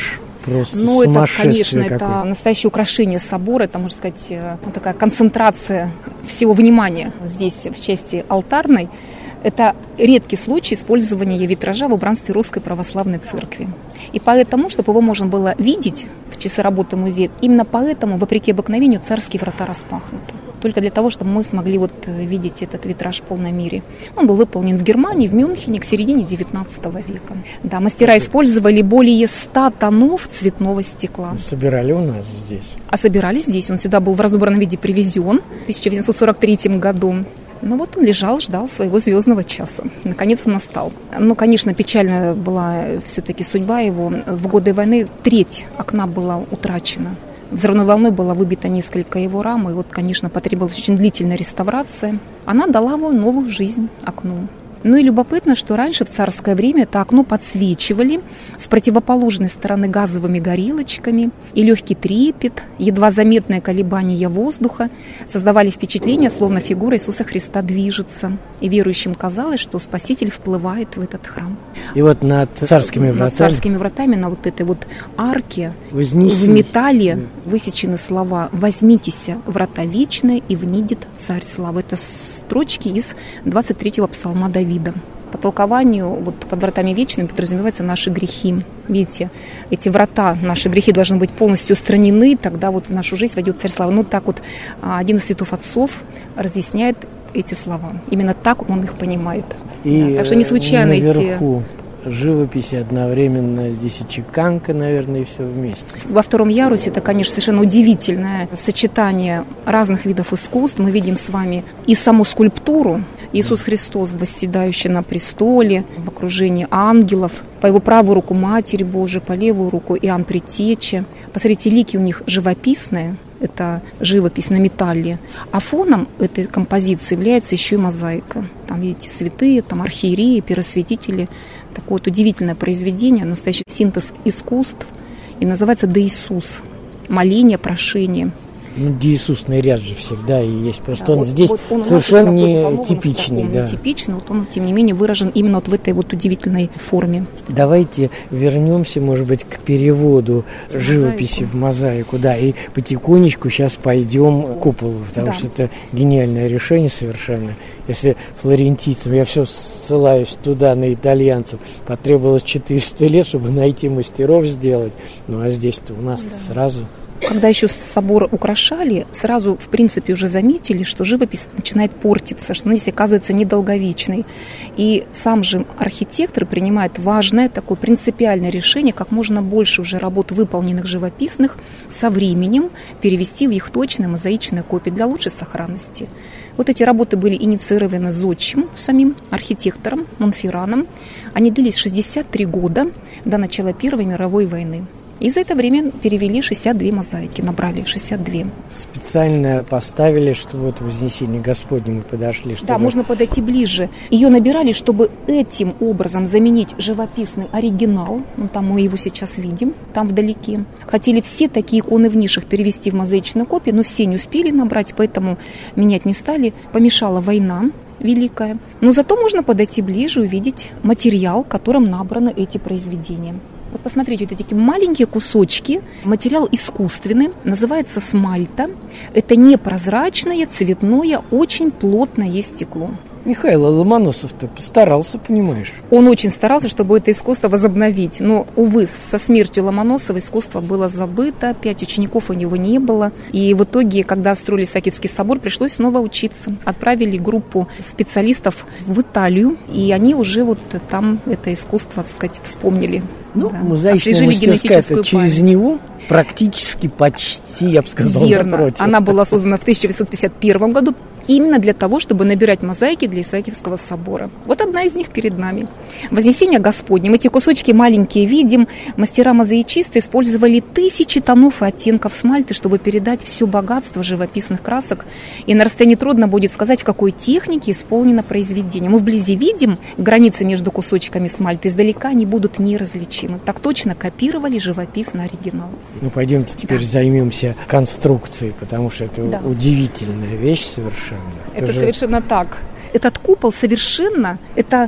Просто
ну, это, конечно,
какое-то.
Это настоящее украшение собора, это, можно сказать, вот такая концентрация всего внимания здесь в части алтарной. Это редкий случай использования витража в убранстве Русской Православной Церкви. И поэтому, чтобы его можно было видеть в часы работы музея, именно поэтому, вопреки обыкновению, царские врата распахнуты. Только для того, чтобы мы смогли вот видеть этот витраж в полной мере. Он был выполнен в Германии, в Мюнхене к середине девятнадцатого века. Да, мастера использовали более ста тонов цветного стекла.
Собирали у нас здесь.
А собирали здесь. Он сюда был в разобранном виде привезен в тысяча девятьсот сорок третьем году. Ну вот он лежал, ждал своего звездного часа. Наконец он настал. Ну, конечно, печальная была все-таки судьба его. В годы войны треть окна была утрачена. Взрывной волной было выбито несколько его рам, и вот, конечно, потребовалась очень длительная реставрация. Она дала ему новую жизнь окну. Ну и любопытно, что раньше в царское время это окно подсвечивали с противоположной стороны газовыми горелочками, и легкий трепет, едва заметное колебание воздуха создавали впечатление, словно фигура Иисуса Христа движется, и верующим казалось, что Спаситель вплывает в этот храм.
И вот над царскими вратами,
над царскими вратами на вот этой вот арке
Вознесись.
В металле высечены слова «Возьмитесь, врата вечные, и внидит царь славы». Это строчки из двадцать третьего псалма Давида. По толкованию, вот под вратами вечными подразумеваются наши грехи. Видите, эти врата, наши грехи должны быть полностью устранены, тогда вот в нашу жизнь войдет царь славы. Ну так вот один из святых отцов разъясняет эти слова. Именно так он их понимает.
И
да, так что не случайно
наверху
эти...
живописи одновременно, здесь и чеканка, наверное, и все вместе.
Во втором ярусе это, конечно, совершенно удивительное сочетание разных видов искусств. Мы видим с вами и саму скульптуру. Иисус Христос, восседающий на престоле, в окружении ангелов. По его правую руку Матерь Божия, по левую руку Иоанн Предтеча. Посмотрите, лики у них живописные. Это живопись на металле. А фоном этой композиции является еще и мозаика. Там, видите, святые, там архиереи, первосвятители. Такое вот удивительное произведение, настоящий синтез искусств. И называется «Да Иисус». Моление, прошение.
Ну, Иисусный ряд же всегда и есть. Просто
да,
он
вот,
здесь
вот он
совершенно не типичный. Да.
Нетипичный, вот он, тем не менее, выражен именно вот в этой вот удивительной форме.
Давайте вернемся, может быть, к переводу в живописи в мозаику. Да, и потихонечку сейчас пойдем к куполу, потому да. что это гениальное решение совершенно. Если флорентийцам, я все ссылаюсь туда, на итальянцев, потребовалось четыреста лет, чтобы найти мастеров сделать. Ну, а здесь-то у нас-то да. сразу...
Когда еще собор украшали, сразу, в принципе, уже заметили, что живопись начинает портиться, что она здесь оказывается недолговечной. И сам же архитектор принимает важное, такое принципиальное решение, как можно больше уже работ, выполненных живописных, со временем перевести в их точные мозаичные копии для лучшей сохранности. Вот эти работы были инициированы зодчим, самим архитектором Монферраном. Они длились шестьдесят три года до начала Первой мировой войны. И за это время перевели шестьдесят две мозаики, набрали шестьдесят две.
Специально поставили, что вот в Вознесении Господне мы подошли. Чтобы...
Да, можно подойти ближе. Ее набирали, чтобы этим образом заменить живописный оригинал. Ну, там мы его сейчас видим, там вдалеке. Хотели все такие иконы в нишах перевести в мозаичную копию, но все не успели набрать, поэтому менять не стали. Помешала война великая. Но зато можно подойти ближе и увидеть материал, которым набраны эти произведения. Вот посмотрите, вот эти маленькие кусочки, материал искусственный, называется смальта. Это непрозрачное, цветное, очень плотное стекло.
Михаил Ломоносов-то постарался, понимаешь?
Он очень старался, чтобы это искусство возобновить. Но, увы, со смертью Ломоносова искусство было забыто, пять учеников у него не было. И в итоге, когда строили Исаакиевский собор, пришлось снова учиться. Отправили группу специалистов в Италию, и они уже вот там это искусство, так сказать, вспомнили.
Ну,
да.
Мозаичная мастерская через него практически почти, я бы сказал,
верно.
Напротив.
Она была создана в тысяча девятьсот пятьдесят первом году именно для того, чтобы набирать мозаики для Исаакиевского собора. Вот одна из них перед нами. Вознесение Господне. Мы эти кусочки маленькие видим. Мастера-мозаичисты использовали тысячи тонов и оттенков смальты, чтобы передать все богатство живописных красок. И на расстоянии трудно будет сказать, в какой технике исполнено произведение. Мы вблизи видим границы между кусочками смальты, издалека они будут неразличимы. Так точно копировали живописный оригинал.
Ну, пойдемте теперь да. займемся конструкцией, потому что это
да.
удивительная вещь совершенно.
Это
Тоже...
совершенно так. Этот купол совершенно, это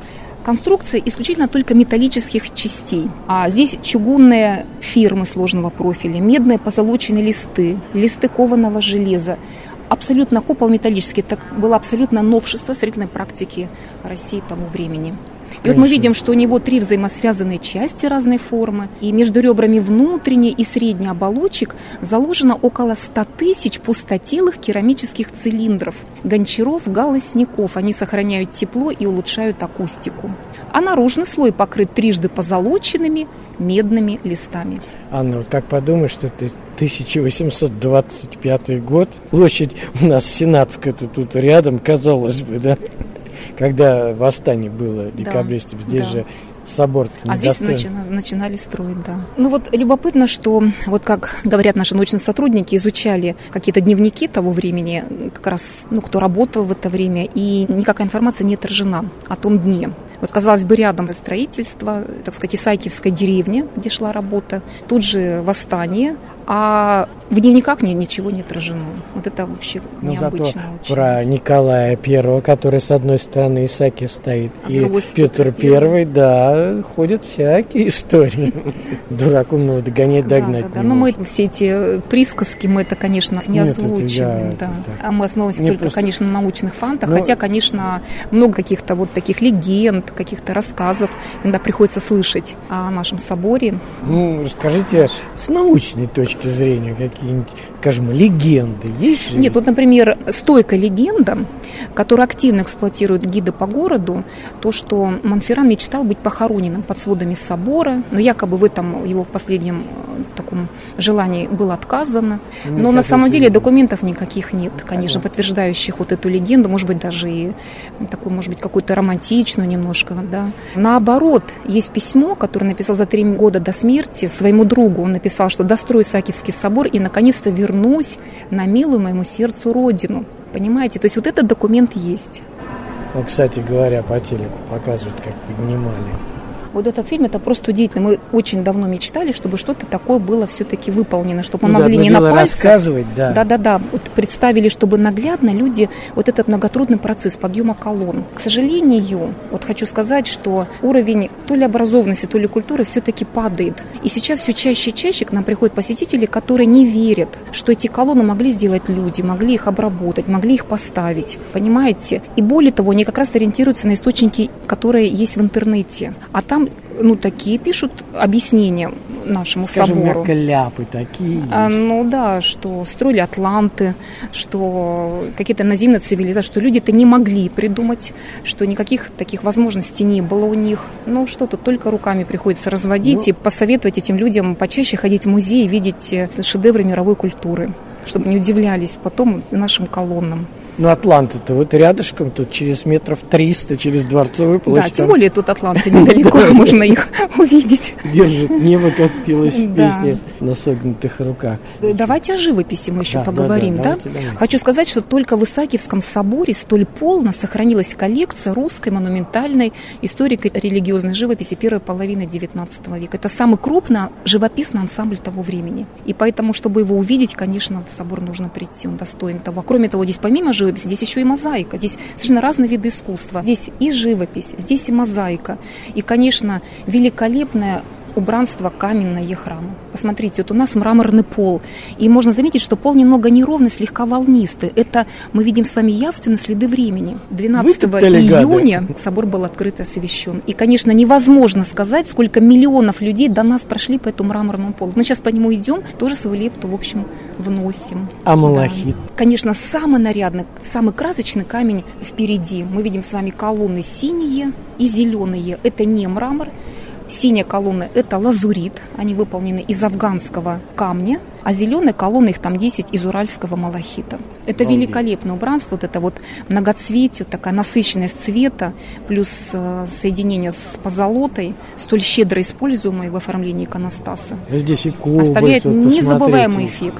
Конструкция исключительно только металлических частей. А здесь чугунные фирмы сложного профиля, медные позолоченные листы, листы кованого железа. Абсолютно купол металлический. Это было абсолютно новшество строительной практики России того времени. И вот мы видим, что у него три взаимосвязанные части разной формы, и между ребрами внутренней и средней оболочек заложено около ста тысяч пустотелых керамических цилиндров, гончаров, галосников. Они сохраняют тепло и улучшают акустику. А наружный слой покрыт трижды позолоченными медными листами.
Анна, вот как подумаешь, что это тысяча восемьсот двадцать пятый год, площадь у нас Сенатская-то тут рядом, казалось бы, да? Когда восстание было декабристов, да, здесь да. же собор
А здесь начи- начинали строить, да. Ну вот любопытно, что, вот как говорят наши научные сотрудники, изучали какие-то дневники того времени, как раз, ну, кто работал в это время, и никакая информация не отражена о том дне. Вот, казалось бы, рядом строительство, так сказать, Исаакиевская деревня, где шла работа, тут же восстание, а в дневниках ничего не отражено. Вот это вообще
ну,
необычно очень.
Про Николая Первого, который с одной стороны Исаакия стоит,
а
и Петр Первый, да, ходят всякие истории. Дурак умного догонять, догнать.
Да, но мы все эти присказки, мы это, конечно, не озвучиваем. А мы основываемся только, конечно, на научных фактах, хотя, конечно, много каких-то вот таких легенд, каких-то рассказов иногда приходится слышать о нашем соборе.
Ну, расскажите с научной точки зрения какие-нибудь, скажем, легенды есть же?
Нет, вот, например, стойкая легенда, которую активно эксплуатируют гиды по городу, то, что Монферран мечтал быть похороненным под сводами собора, но якобы в этом его в последнем таком желании было отказано. Но ну, на самом деле документов никаких нет, конечно, ага. подтверждающих вот эту легенду, может быть, даже и такую, может быть, какую-то романтичную немножко. Да. Наоборот, есть письмо, которое написал за три года до смерти своему другу. Он написал, что дострою Исаакиевский собор и наконец-то вернусь на милую моему сердцу родину. Понимаете? То есть вот этот документ есть.
Ну, кстати говоря, по телеку показывают, как поднимали.
Вот этот фильм, это просто удивительно. Мы очень давно мечтали, чтобы что-то такое было все-таки выполнено, чтобы мы
ну,
могли
да,
не на пальцах.
Рассказывать, да.
Да-да-да. Вот представили, чтобы наглядно люди вот этот многотрудный процесс подъема колонн. К сожалению, вот хочу сказать, что уровень то ли образованности, то ли культуры все-таки падает. И сейчас все чаще и чаще к нам приходят посетители, которые не верят, что эти колонны могли сделать люди, могли их обработать, могли их поставить. Понимаете? И более того, они как раз ориентируются на источники, которые есть в интернете. А там ну, такие пишут объяснения нашему
Скажем,
собору.
ляпы такие.
А, ну да, что строили атланты, что какие-то наземные цивилизации, что люди-то не могли придумать, что никаких таких возможностей не было у них. Ну что тут, только руками приходится разводить ну, и посоветовать этим людям почаще ходить в музей, видеть шедевры мировой культуры, чтобы не удивлялись потом нашим колоннам.
Ну, Атланты-то вот рядышком, тут через метров триста, через Дворцовую площадь.
Да, тем более тут Атланты недалеко, можно их увидеть.
Держит небо, как пелось в песне на согнутых руках.
Давайте о живописи мы еще поговорим, да? Хочу сказать, что только в Исаакиевском соборе столь полно сохранилась коллекция русской монументальной историко-религиозной живописи первой половины девятнадцатого века. Это самый крупный живописный ансамбль того времени. И поэтому, чтобы его увидеть, конечно, в собор нужно прийти, он достоин того. Кроме того, здесь помимо живописи, здесь еще и мозаика. Здесь совершенно разные виды искусства. Здесь и живопись, здесь и мозаика. И, конечно, великолепная убранство каменное храма. Посмотрите, вот у нас мраморный пол. И можно заметить, что пол немного неровный, слегка волнистый. Это мы видим с вами явственно следы времени. двенадцатого июня гады. Собор был открыт и освящен. И, конечно, невозможно сказать, сколько миллионов людей до нас прошли по этому мраморному полу. Мы сейчас по нему идем, тоже свою лепту, в общем, вносим.
А малахит?
Да. Конечно, самый нарядный, самый красочный камень впереди. Мы видим с вами колонны синие и зеленые. Это не мрамор. Синяя колонна – это лазурит, они выполнены из афганского камня, а зеленые колонны, их там десять, из уральского малахита. Это Балдей. Великолепное убранство, вот это вот многоцветие, вот такая насыщенность цвета, плюс э, соединение с позолотой, столь щедро используемой в оформлении иконостаса.
Здесь и кубы,
оставляет
вот
незабываемый эффект.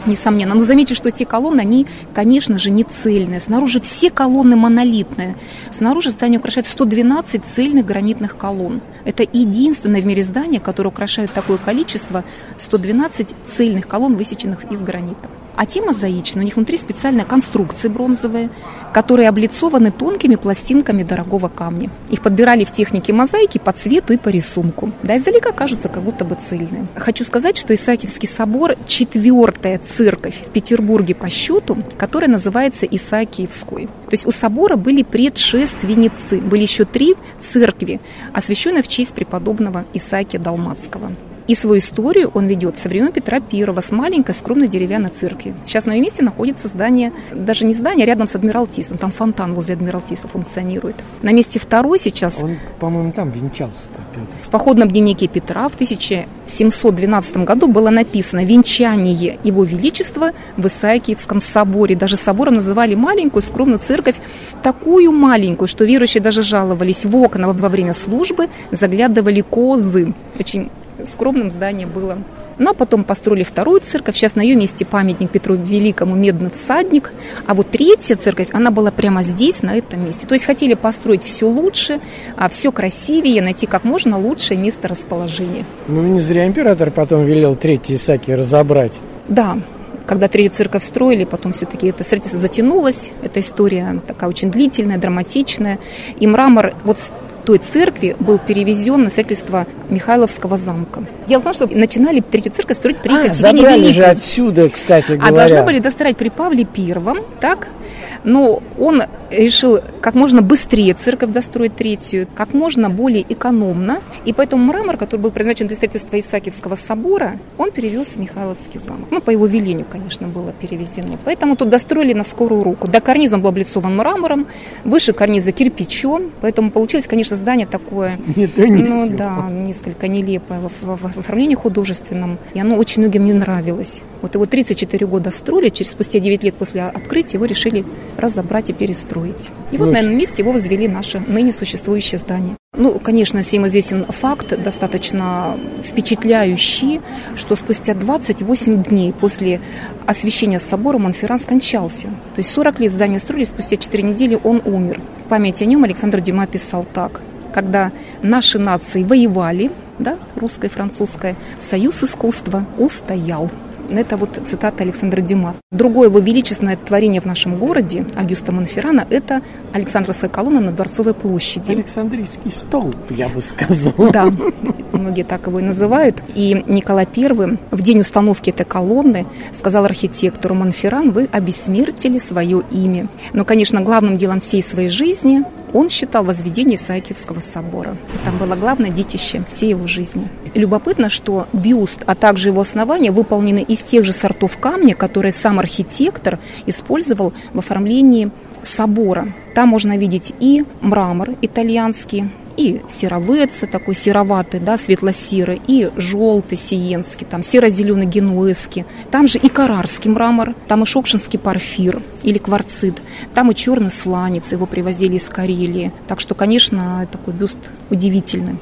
несомненно. Но заметьте, что эти колонны, они, конечно же, не цельные. Снаружи все колонны монолитные. Снаружи здание украшает сто двенадцать цельных гранитных колонн. Это единственное в мире здание, которое украшает такое количество сто двенадцать цельных колонн, высеченных из гранита. А те мозаичные, у них внутри специальные конструкции бронзовые, которые облицованы тонкими пластинками дорогого камня. Их подбирали в технике мозаики по цвету и по рисунку. Да, издалека кажутся как будто бы цельные. Хочу сказать, что Исаакиевский собор – четвертая церковь в Петербурге по счету, которая называется Исаакиевской. То есть у собора были предшественницы, были еще три церкви, освященные в честь преподобного Исаакия Далмацкого. И свою историю он ведет со времен Петра Первого с маленькой скромной деревянной церкви. Сейчас на ее месте находится здание, даже не здание, а рядом с Адмиралтейством. Там фонтан возле Адмиралтейства функционирует. На месте второй сейчас...
Он, по-моему, там венчался-то, Петр.
В походном дневнике Петра в тысяча семьсот двенадцатом году было написано «Венчание Его Величества в Исаакиевском соборе». Даже собором называли маленькую скромную церковь, такую маленькую, что верующие даже жаловались. В окна во время службы заглядывали козы. Очень скромным здание было. Ну, а потом построили вторую церковь. Сейчас на ее месте памятник Петру Великому, медный всадник. А вот третья церковь, она была прямо здесь, на этом месте. То есть хотели построить все лучше, а все красивее, найти как можно лучшее место расположения.
Ну, не зря император потом велел третий Исаакий разобрать.
Да. Когда третью церковь строили, потом все-таки это строительство затянулось. Эта история такая очень длительная, драматичная. И мрамор вот с той церкви был перевезен на строительство Михайловского замка. Дело в том, что начинали третью церковь строить при
а,
Екатерине
забрали
Великой.
Же отсюда, кстати говоря.
А должны были достроить при Павле Первом, так? Но он решил как можно быстрее церковь достроить третью, как можно более экономно. И поэтому мрамор, который был предназначен для строительства Исаакиевского собора, он перевез в Михайловский замок. Ну, по его велению, конечно, было перевезено. Поэтому тут достроили на скорую руку. До карниза он был облицован мрамором, выше карниза кирпичом. Поэтому получилось, конечно, здание такое,
не то, не
ну
все.
да, несколько нелепое в, в, в оформлении художественном. И оно очень многим не нравилось. Вот его тридцать четыре года строили, через спустя девять лет после открытия его решили разобрать и перестроить. И вот на этом месте его возвели наше ныне существующее здание. Ну, конечно, всем известен факт, достаточно впечатляющий, что спустя двадцать восемь дней после освящения собора Монферран скончался. То есть сорок лет здание строили, спустя четыре недели он умер. В память о нем Александр Дюма писал так: когда наши нации воевали, да, русская и французская, союз искусства устоял. Это вот цитата Александра Дюма. Другое его величественное творение в нашем городе, Агюста Монферрана, это Александровская колонна на Дворцовой площади.
Александрийский столб, я бы сказала.
Да, многие так его и называют. И Николай Первый в день установки этой колонны сказал архитектору: Монферран, вы обессмертили свое имя. Но, конечно, главным делом всей своей жизни он считал возведение Исаакиевского собора. Там было главное детище всей его жизни. И любопытно, что бюст, а также его основания выполнены из тех же сортов камня, которые сам архитектор использовал в оформлении собора. Там можно видеть и мрамор итальянский, и серовеца, такой сероватый, да, светло-серый, и желтый сиенский, там серо-зеленый генуэзский. Там же и каррарский мрамор, там и шокшинский порфир или кварцит, там и черный сланец, его привозили из Карелии. Так что, конечно, такой бюст удивительный.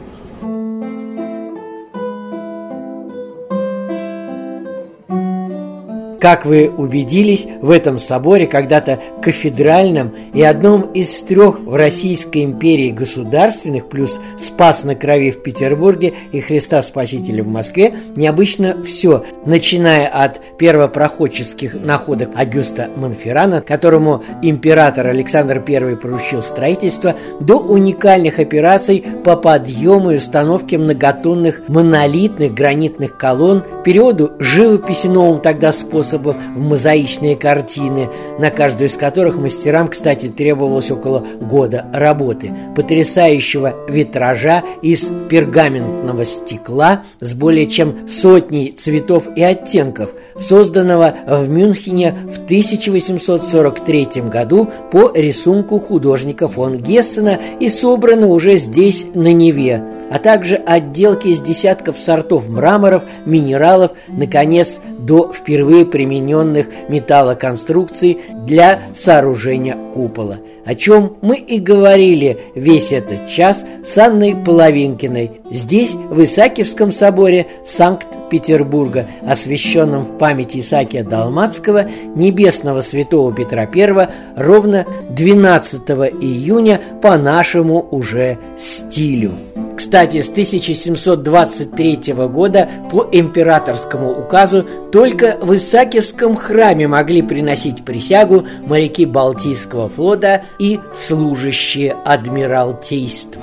Как вы убедились, в этом соборе, когда-то кафедральном и одном из трех в Российской империи государственных, плюс Спас на Крови в Петербурге и Христа Спасителя в Москве, необычно все, начиная от первопроходческих находок Агюста Монферрана, которому император Александр Первый поручил строительство, до уникальных операций по подъему и установке многотонных монолитных гранитных колонн, переводу живописи новым тогда способом в мозаичные картины, на каждую из которых мастерам, кстати, требовалось около года работы, потрясающего витража из пергаментного стекла с более чем сотней цветов и оттенков, созданного в Мюнхене в тысяча восемьсот сорок третьем году по рисунку художника фон Гессена и собранного уже здесь, на Неве, а также отделки из десятков сортов мраморов, минералов, наконец, до впервые примененных металлоконструкций для сооружения купола. о чем мы и говорили весь этот час с Анной Половинкиной здесь, в Исаакиевском соборе Санкт-Петербурга, освященном в память Исаакия Далмацкого, небесного святого Петра Первого, ровно двенадцатого июня по нашему уже стилю. Кстати, с тысяча семьсот двадцать третьего года по императорскому указу только в Исаакиевском храме могли приносить присягу моряки Балтийского флота и служащие адмиралтейства.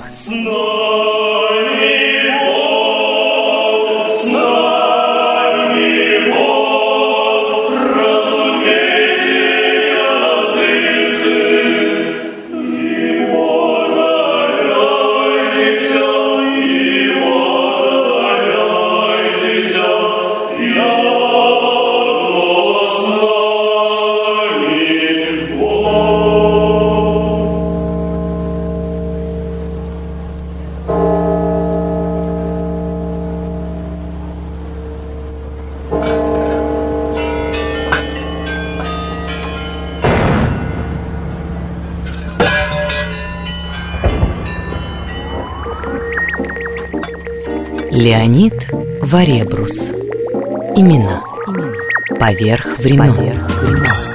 Леонид Варебрус. Имена. Поверх времен. Поверх времен.